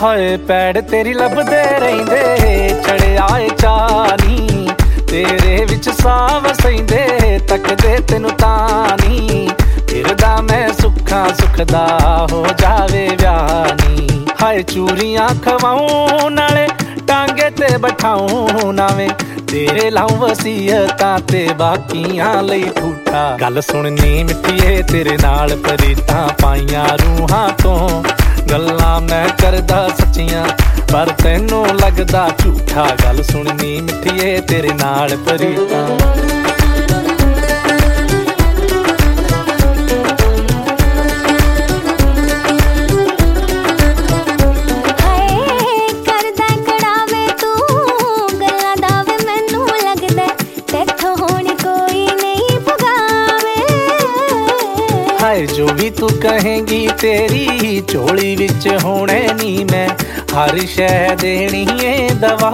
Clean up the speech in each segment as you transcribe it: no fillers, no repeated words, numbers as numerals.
ਹਾਏ ਪੈੜ ਤੇਰੀ ਲੱਭਦੇ ਰਹਿੰਦੇ ਚੜਿਆ ਏ ਚਾਨੀ ਤੇਰੇ ਵਿੱਚ ਸਾਹ ਵਸੈਂਦੇ ਤੱਕਦੇ ਤੈਨੂੰ ਤਾਂ ਨੀ ਫਿਰਦਾ ਮੈਂ ਸੁੱਖਾਂ ਸੁਖਦਾ ਹੋ ਜਾਵੇ ਵਿਆਹ ਨੀ ਹਾਏ ਚੂਰੀਆਂ ਖਵਾਉਂ ਨਾਲੇ ਟਾਂਗੇ ਤੇ ਬਿਠਾਉਂ ਨਾਵੇਂ ਤੇਰੇ ਲਾਉਂ ਵਸੀਅਤਾਂ ਤੇ ਬਾਕੀਆਂ ਲਈ ਠੂਠਾ ਗੱਲ ਸੁਣਨੀ ਮਿੱਠੀਏ ਤੇਰੇ ਨਾਲ ਪ੍ਰੀਤਾਂ ਪਾਈਆਂ ਰੂਹਾਂ ਤੋਂ ਗੱਲਾਂ ਮੈਂ ਕਰਦਾ ਸੱਚੀਆਂ ਪਰ ਤੈਨੂੰ ਲੱਗਦਾ ਝੂਠਾ ਗੱਲ ਸੁਣਨੀ ਮਿੱਠੀਏ ਤੇਰੇ ਨਾਲ ਪ੍ਰੀਤਾਂ ਹਾਏ ਜੋ ਵੀ ਤੂੰ ਕਹੇਂਗੀ ਤੇਰੀ ਝੋਲੀ ਵਿੱਚ ਹੋਣੇ ਨੀ ਮੈਂ ਹਰ ਸ਼ੈ ਦੇਣੀ ਏ ਦਵਾ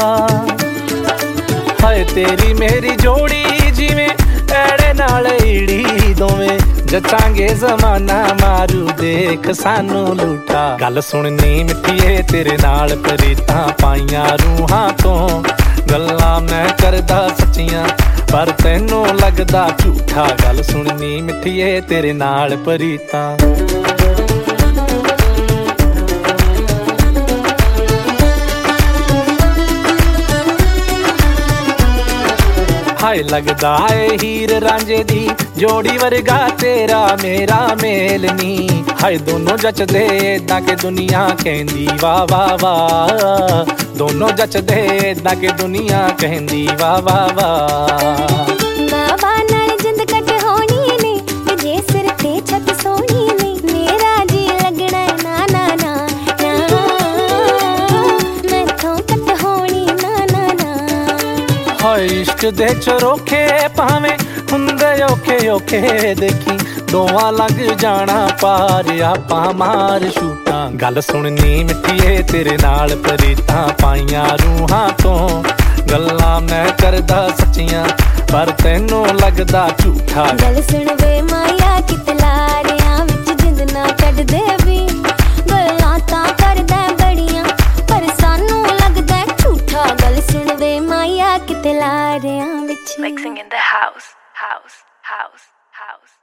ਹਾਏ ਤੇਰੀ ਮੇਰੀ ਜੋੜੀ ਜਿਵੇਂ ਐੜੇ ਨਾਲ ਈੜੀ ਦੋਵੇਂ ਜਚਾਂਗੇ ਜ਼ਮਾਨਾ ਮਾਰੂ ਦੇਖ ਸਾਨੂੰ ਲੂਟਾ ਗੱਲ ਸੁਣਨੀ ਮਿੱਠੀਏ ਤੇਰੇ ਨਾਲ ਪ੍ਰੀਤਾਂ ਪਾਈਆਂ ਰੂਹਾਂ ਤੋਂ ਗੱਲਾਂ ਮੈਂ ਕਰਦਾ ਸੱਚੀਆਂ ਪਰ ਤੈਨੂੰ ਲੱਗਦਾ ਝੂਠਾ ਗੱਲ ਸੁਣਨੀ ਮਿੱਠੀਏ ਤੇਰੇ ਨਾਲ ਪ੍ਰੀਤਾਂ ਹਾਏ ਲੱਗਦਾ ਏ ਹੀਰ ਰਾਂਝੇ ਦੀ ਜੋੜੀ ਵਰਗਾ ਤੇਰਾ ਮੇਰਾ ਮੇਲ ਨੀ ਹਾਏ ਦੋਨੋਂ ਜਚਦੇ ਏਦਾਂ ਕਿ ਦੁਨੀਆ ਕਹਿੰਦੀ ਵਾਹ ਵਾਹ ਵਾਹ ਦੋਨੋਂ ਜਚਦੇ ਏਦਾਂ ਕਿ ਦੁਨੀਆ ਕਹਿੰਦੀ ਵਾਹ ਵਾਹ ਵਾਹ ਬਾਬਾ ਨਾਲ ਜਿੰਦ ਕੱਟ ਹੋਣੀ ਨੀ ਤੇ ਜੇ ਸਿਰ ਤੇ ਛੱਤ ਸੋਹਣੀ ਨੀ ਮੇਰਾ ਜੀ ਲੱਗਣਾ ਨਾ ਨਾ ਨਾ ਨਾ ਮੈਥੋਂ ਕੱਟ ਹੋਣੀ ਨਾ ਨਾ ਨਾ ਹਾਏ ਇਸ਼ਕ ਦੇ ਚਰੋਖੇ ਭਾਵੇਂ ਹੁੰਦੇ ਔਖੇ ਔਖੇ ਦੇਖੀ ਦੋਵਾਂ ਲੱਗ ਜਾਣਾ ਪਾਰ ਆਪਾਂ ਮਾਰ ਸ਼ੂਟਾਂ ਗੱਲ ਸੁਣਨੀ ਮਿੱਠੀਏ ਤੇਰੇ ਨਾਲ ਪ੍ਰੀਤਾਂ ਪਾਈਆਂ ਰੂਹਾਂ ਤੋਂ ਗੱਲਾਂ ਮੈਂ ਕਰਦਾ ਸੱਚੀਆਂ ਪਰ ਤੈਨੂੰ ਲੱਗਦਾ ਝੂਠਾ ਗੱਲ ਸੁਣ ਵੇ ਮਾਇਆ ਕਿਤੇ ਲਾੜਿਆਂ ਵਿੱਚ ਜਿੰਦ ਨਾ ਕੱਢਦੇ ਵੀ ਗੱਲਾਂ ਤਾਂ ਕਰਦਾ ਬੜੀਆਂ ਪਰ ਸਾਨੂੰ ਲੱਗਦਾ ਝੂਠਾ ਗੱਲ ਸੁਣ ਵੇ ਮਾਇਆ ਕਿਤੇ ਲਾੜਿਆਂ ਵਿੱਚ Mixing in the house.